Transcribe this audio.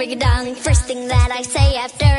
ding, dong. First thing that I say after